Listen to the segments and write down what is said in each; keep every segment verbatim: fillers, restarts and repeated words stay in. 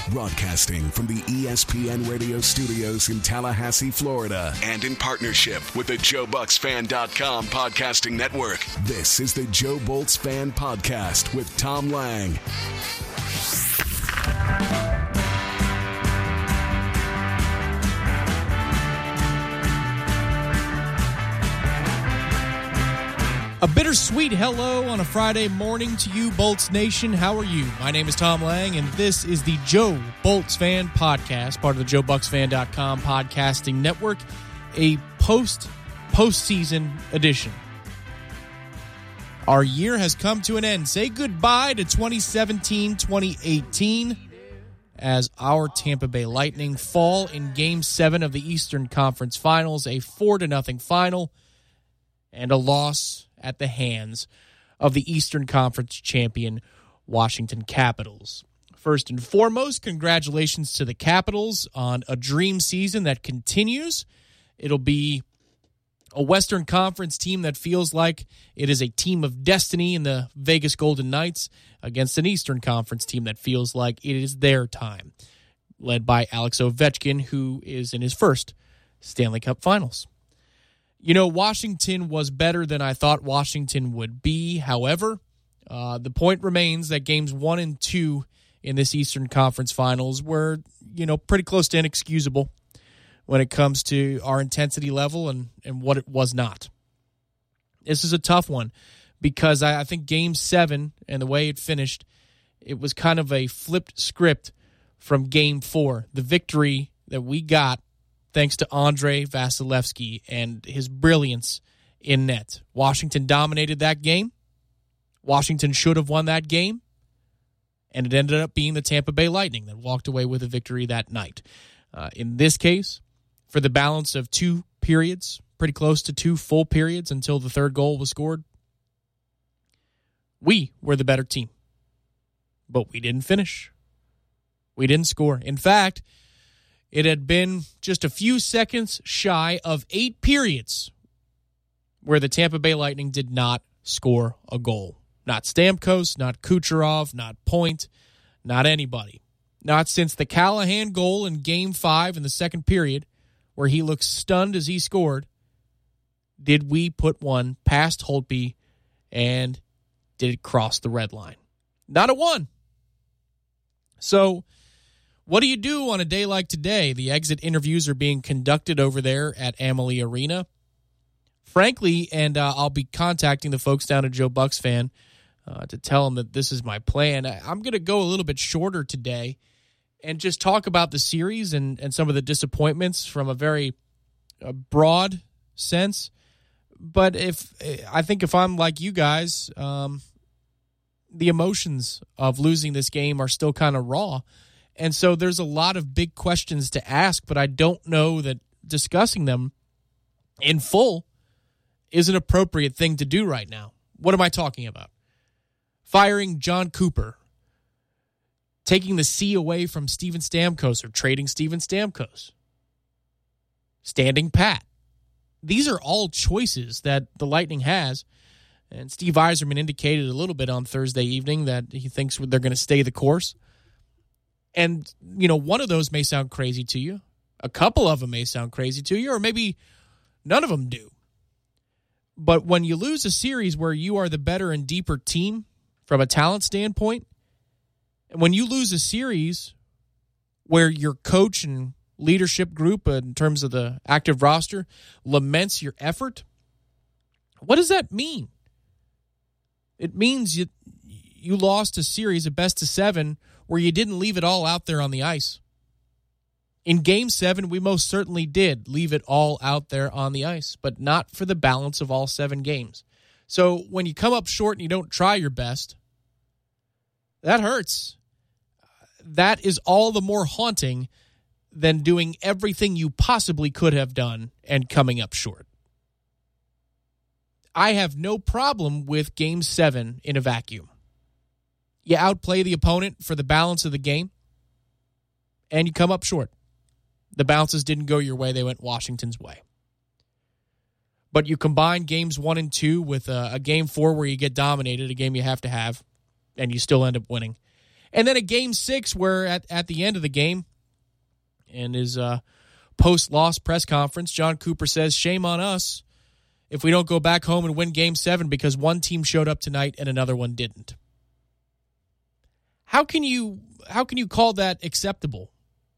Broadcasting from the E S P N radio studios in Tallahassee, Florida, and in partnership with the Joe Bucks Fan dot com podcasting network. This is the Joe Bolts Fan Podcast with Tom Lang. A bittersweet hello on a Friday morning to you, Bolts Nation. How are you? My name is Tom Lang, and this is the Joe Bolts Fan Podcast, part of the Joe Bucks Fan dot com podcasting network, a post-postseason edition. Our year has come to an end. Say goodbye to twenty seventeen twenty eighteen as our Tampa Bay Lightning fall in Game seven of the Eastern Conference Finals, a four to nothing final, and a loss at the hands of the Eastern Conference champion Washington Capitals. First and foremost, congratulations to the Capitals on a dream season that continues. It'll be a Western Conference team that feels like it is a team of destiny in the Vegas Golden Knights against an Eastern Conference team that feels like it is their time, led by Alex Ovechkin, who is in his first Stanley Cup Finals. You know, Washington was better than I thought Washington would be. However, uh, the point remains that games one and two in this Eastern Conference Finals were, you know, pretty close to inexcusable when it comes to our intensity level and, and what it was not. This is a tough one because I, I think game seven and the way it finished, it was kind of a flipped script from game four. The victory that we got thanks to Andrei Vasilevsky and his brilliance in net. Washington dominated that game. Washington should have won that game. And it ended up being the Tampa Bay Lightning that walked away with a victory that night. Uh, in this case, for the balance of two periods, pretty close to two full periods until the third goal was scored, we were the better team. But we didn't finish. We didn't score. In fact, it had been just a few seconds shy of eight periods where the Tampa Bay Lightning did not score a goal. Not Stamkos, not Kucherov, not Point, not anybody. Not since the Callahan goal in Game five in the second period, where he looked stunned as he scored, did we put one past Holtby and did it cross the red line. Not a one. So, what do you do on a day like today? The exit interviews are being conducted over there at Amalie Arena. Frankly, and uh, I'll be contacting the folks down at Joe Bucks Fan uh, to tell them that this is my plan. I, I'm going to go a little bit shorter today and just talk about the series and, and some of the disappointments from a very uh, broad sense. But if I think if I'm like you guys, um, the emotions of losing this game are still kind of raw. And so there's a lot of big questions to ask, but I don't know that discussing them in full is an appropriate thing to do right now. What am I talking about? Firing John Cooper, taking the C away from Steven Stamkos or trading Steven Stamkos, standing pat. These are all choices that the Lightning has, and Steve Yzerman indicated a little bit on Thursday evening that he thinks they're going to stay the course. And, you know, one of those may sound crazy to you. A couple of them may sound crazy to you, or maybe none of them do. But when you lose a series where you are the better and deeper team from a talent standpoint, and when you lose a series where your coach and leadership group, in terms of the active roster, laments your effort, what does that mean? It means you, you lost a series, a best of seven, where you didn't leave it all out there on the ice. In Game seven, we most certainly did leave it all out there on the ice, but not for the balance of all seven games. So when you come up short and you don't try your best, that hurts. That is all the more haunting than doing everything you possibly could have done and coming up short. I have no problem with Game seven in a vacuum. You outplay the opponent for the balance of the game, and you come up short. The bounces didn't go your way. They went Washington's way. But you combine games one and two with a, a game four where you get dominated, a game you have to have, and you still end up winning. And then a game six where at, at the end of the game, in his uh, post-loss press conference, John Cooper says, shame on us if we don't go back home and win game seven because one team showed up tonight and another one didn't. How can you how can you call that acceptable?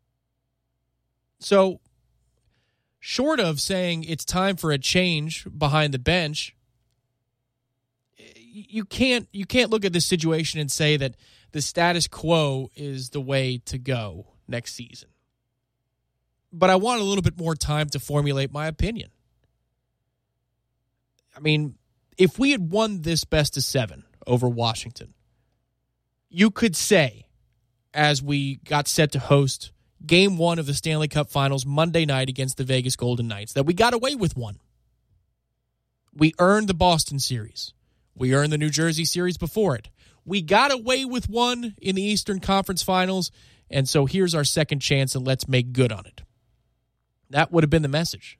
So, short of saying it's time for a change behind the bench, you can't you can't look at this situation and say that the status quo is the way to go next season. But I want a little bit more time to formulate my opinion. I mean, if we had won this best of seven over Washington, you could say, as we got set to host game one of the Stanley Cup Finals Monday night against the Vegas Golden Knights, that we got away with one. We earned the Boston series. We earned the New Jersey series before it. We got away with one in the Eastern Conference Finals, and so here's our second chance, and let's make good on it. That would have been the message.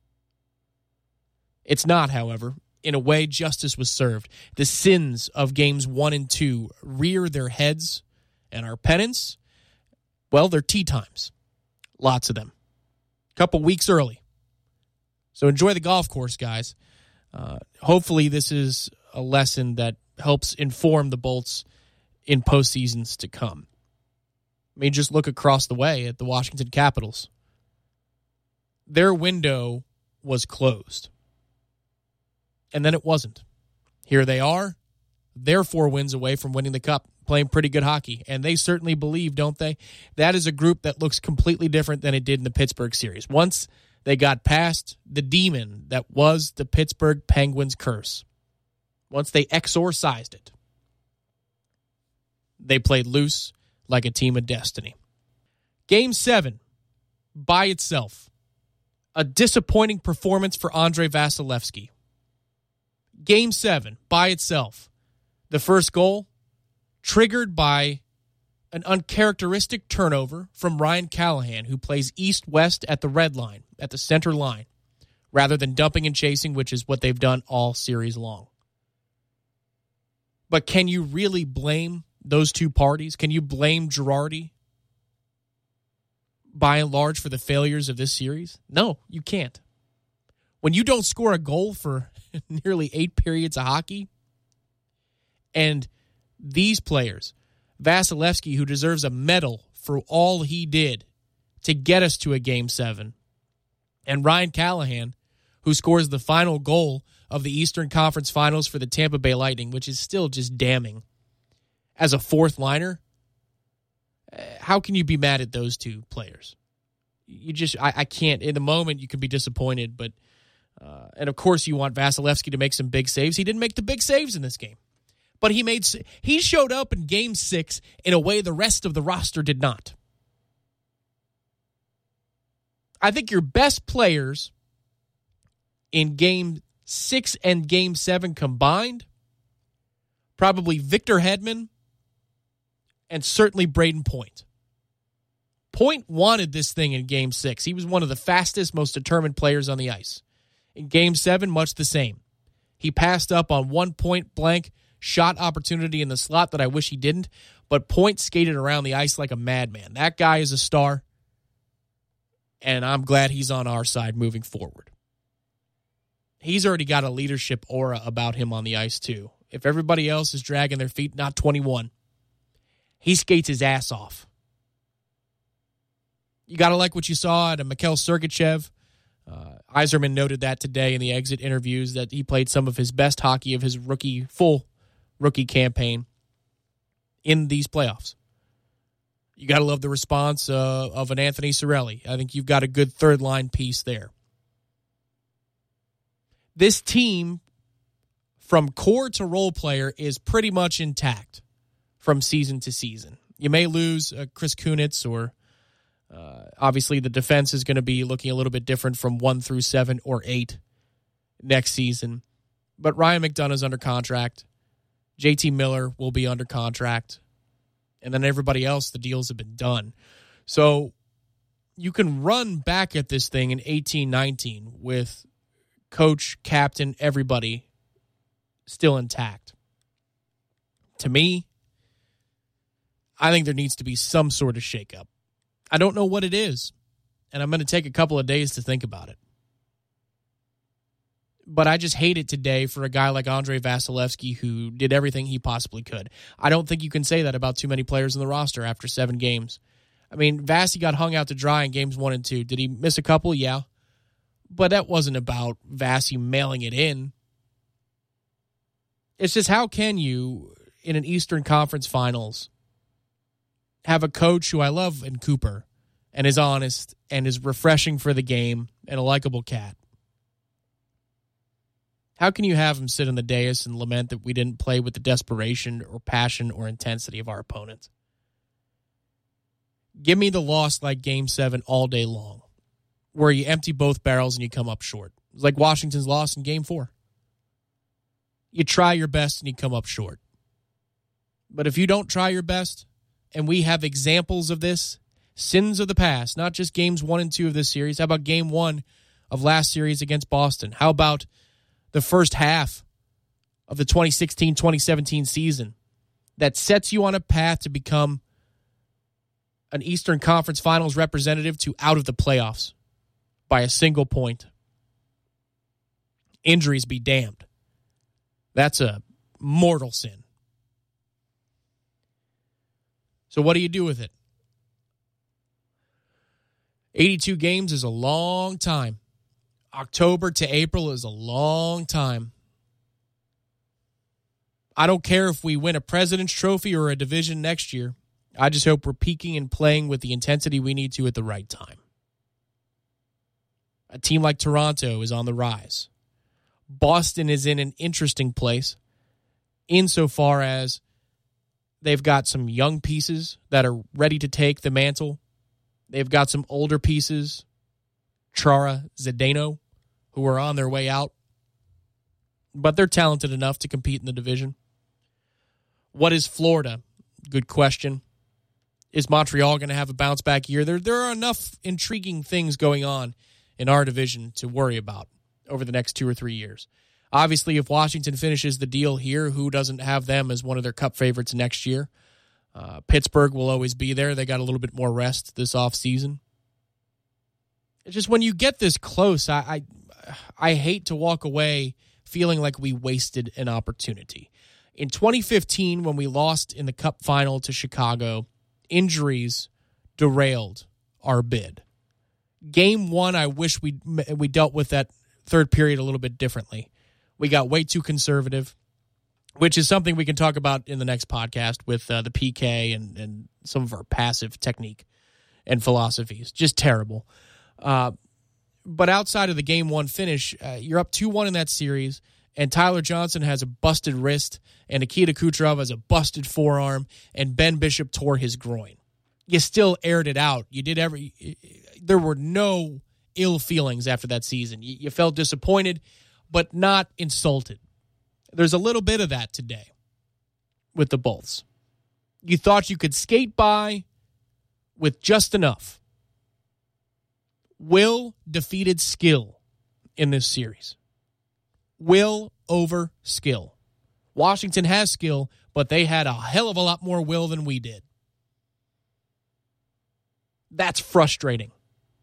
It's not, however. In a way, justice was served. The sins of games one and two rear their heads, and our penance, well, they're tea times. Lots of them. A couple weeks early. So enjoy the golf course, guys. Uh, hopefully this is a lesson that helps inform the Bolts in postseasons to come. I mean, just look across the way at the Washington Capitals. Their window was closed. And then it wasn't. Here they are. They're four wins away from winning the Cup, playing pretty good hockey. And they certainly believe, don't they? That is a group that looks completely different than it did in the Pittsburgh series. Once they got past the demon that was the Pittsburgh Penguins curse, once they exorcised it, they played loose like a team of destiny. Game seven, by itself, a disappointing performance for Andrei Vasilevsky. Game seven, by itself, the first goal triggered by an uncharacteristic turnover from Ryan Callahan, who plays east-west at the red line, at the center line, rather than dumping and chasing, which is what they've done all series long. But can you really blame those two parties? Can you blame Girardi, by and large, for the failures of this series? No, you can't. When you don't score a goal for nearly eight periods of hockey, and these players, Vasilevsky, who deserves a medal for all he did to get us to a game seven, and Ryan Callahan, who scores the final goal of the Eastern Conference Finals for the Tampa Bay Lightning, which is still just damning, as a fourth liner, how can you be mad at those two players? You just, I, I can't. In the moment, you can be disappointed, but Uh, and, of course, you want Vasilevsky to make some big saves. He didn't make the big saves in this game. But he made he showed up in Game six in a way the rest of the roster did not. I think your best players in Game six and Game seven combined, probably Victor Hedman and certainly Braden Point. Point wanted this thing in Game six. He was one of the fastest, most determined players on the ice. In Game seven, much the same. He passed up on one point-blank shot opportunity in the slot that I wish he didn't, but Point skated around the ice like a madman. That guy is a star, and I'm glad he's on our side moving forward. He's already got a leadership aura about him on the ice, too. If everybody else is dragging their feet, not twenty-one, he skates his ass off. You got to like what you saw at a Mikhail Sergachev. Uh, Yzerman noted that today in the exit interviews, that he played some of his best hockey of his rookie, full rookie campaign in these playoffs. You got to love the response uh, of an Anthony Cirelli. I think you've got a good third line piece there. This team, from core to role player, is pretty much intact from season to season. You may lose uh, Chris Kunitz, or Uh, obviously, the defense is going to be looking a little bit different from one through seven or eight next season. But Ryan McDonough's under contract. J T Miller will be under contract. And then everybody else, the deals have been done. So you can run back at this thing in eighteen nineteen with coach, captain, everybody still intact. To me, I think there needs to be some sort of shakeup. I don't know what it is, and I'm going to take a couple of days to think about it. But I just hate it today for a guy like Andrei Vasilevsky who did everything he possibly could. I don't think you can say that about too many players in the roster after seven games. I mean, Vasi got hung out to dry in games one and two. Did he miss a couple? Yeah. But that wasn't about Vasi mailing it in. It's just, how can you, in an Eastern Conference Finals, have a coach who I love in Cooper and is honest and is refreshing for the game and a likable cat? How can you have him sit on the dais and lament that we didn't play with the desperation or passion or intensity of our opponents? Give me the loss like Game seven all day long, where you empty both barrels and you come up short. It's like Washington's loss in Game four. You try your best and you come up short. But if you don't try your best, and we have examples of this, sins of the past, not just games one and two of this series. How about game one of last series against Boston? How about the first half of the twenty sixteen twenty seventeen season that sets you on a path to become an Eastern Conference Finals representative to out of the playoffs by a single point? Injuries be damned. That's a mortal sin. So what do you do with it? eighty-two games is a long time. October to April is a long time. I don't care if we win a President's Trophy or a division next year. I just hope we're peaking and playing with the intensity we need to at the right time. A team like Toronto is on the rise. Boston is in an interesting place insofar as they've got some young pieces that are ready to take the mantle. They've got some older pieces, Chara, Zdeno, who are on their way out. But they're talented enough to compete in the division. What is Florida? Good question. Is Montreal going to have a bounce-back year? There, there are enough intriguing things going on in our division to worry about over the next two or three years. Obviously, if Washington finishes the deal here, who doesn't have them as one of their Cup favorites next year? Uh, Pittsburgh will always be there. They got a little bit more rest this offseason. It's just when you get this close, I, I I hate to walk away feeling like we wasted an opportunity. In twenty fifteen, when we lost in the Cup final to Chicago, injuries derailed our bid. Game one, I wish we we dealt with that third period a little bit differently. We got way too conservative, which is something we can talk about in the next podcast with uh, the P K and, and some of our passive technique and philosophies. Just terrible. Uh, but outside of the game one finish, uh, you're up two one in that series, and Tyler Johnson has a busted wrist, and Nikita Kucherov has a busted forearm, and Ben Bishop tore his groin. You still aired it out. You did every. There were no ill feelings after that season. You, you felt disappointed, but not insulted. There's a little bit of that today with the Bolts. You thought you could skate by with just enough. Will defeated skill in this series. Will over skill. Washington has skill, but they had a hell of a lot more will than we did. That's frustrating.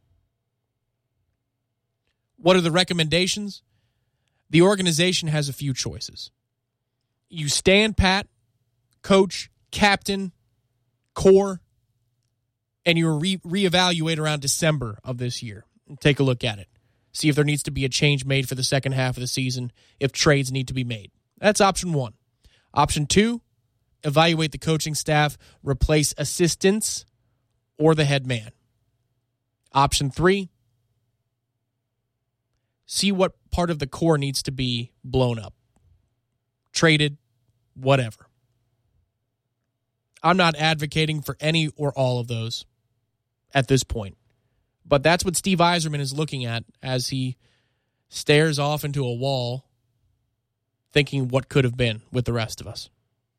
What are the recommendations? The organization has a few choices. You stand pat, coach, captain, core, and you re- reevaluate around December of this year and take a look at it. See if there needs to be a change made for the second half of the season, if trades need to be made. That's option one. Option two, evaluate the coaching staff, replace assistants or the head man. Option three, see what part of the core needs to be blown up, traded, whatever. I'm not advocating for any or all of those at this point. But that's what Steve Yzerman is looking at as he stares off into a wall, thinking what could have been with the rest of us.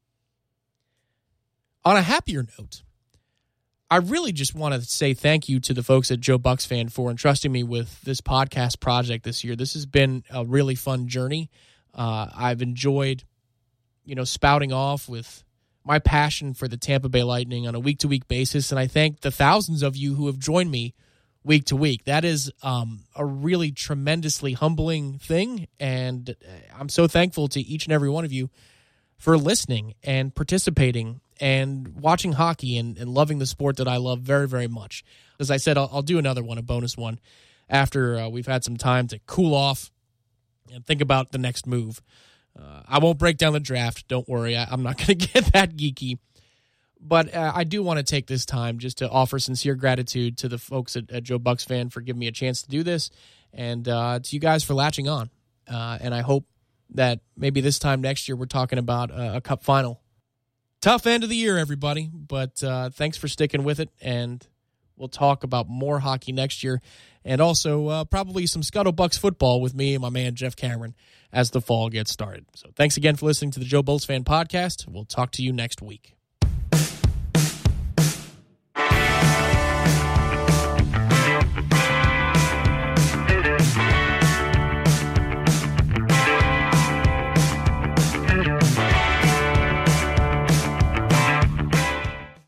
On a happier note, I really just want to say thank you to the folks at Joe Bucks Fan for entrusting me with this podcast project this year. This has been a really fun journey. Uh, I've enjoyed, you know, spouting off with my passion for the Tampa Bay Lightning on a week-to-week basis, and I thank the thousands of you who have joined me week to week. That is um, a really tremendously humbling thing, and I'm so thankful to each and every one of you for listening and participating and watching hockey and, and loving the sport that I love very, very much. As I said, I'll, I'll do another one, a bonus one, after uh, we've had some time to cool off and think about the next move. Uh, I won't break down the draft. Don't worry. I, I'm not going to get that geeky. But uh, I do want to take this time just to offer sincere gratitude to the folks at, at Joe Bucks Fan for giving me a chance to do this, and uh, to you guys for latching on. Uh, and I hope that maybe this time next year we're talking about a, a cup final. Tough end of the year, everybody, but uh, thanks for sticking with it, and we'll talk about more hockey next year, and also uh, probably some Scuttle Bucks football with me and my man Jeff Cameron as the fall gets started. So thanks again for listening to the Joe Bolts Fan Podcast. We'll talk to you next week.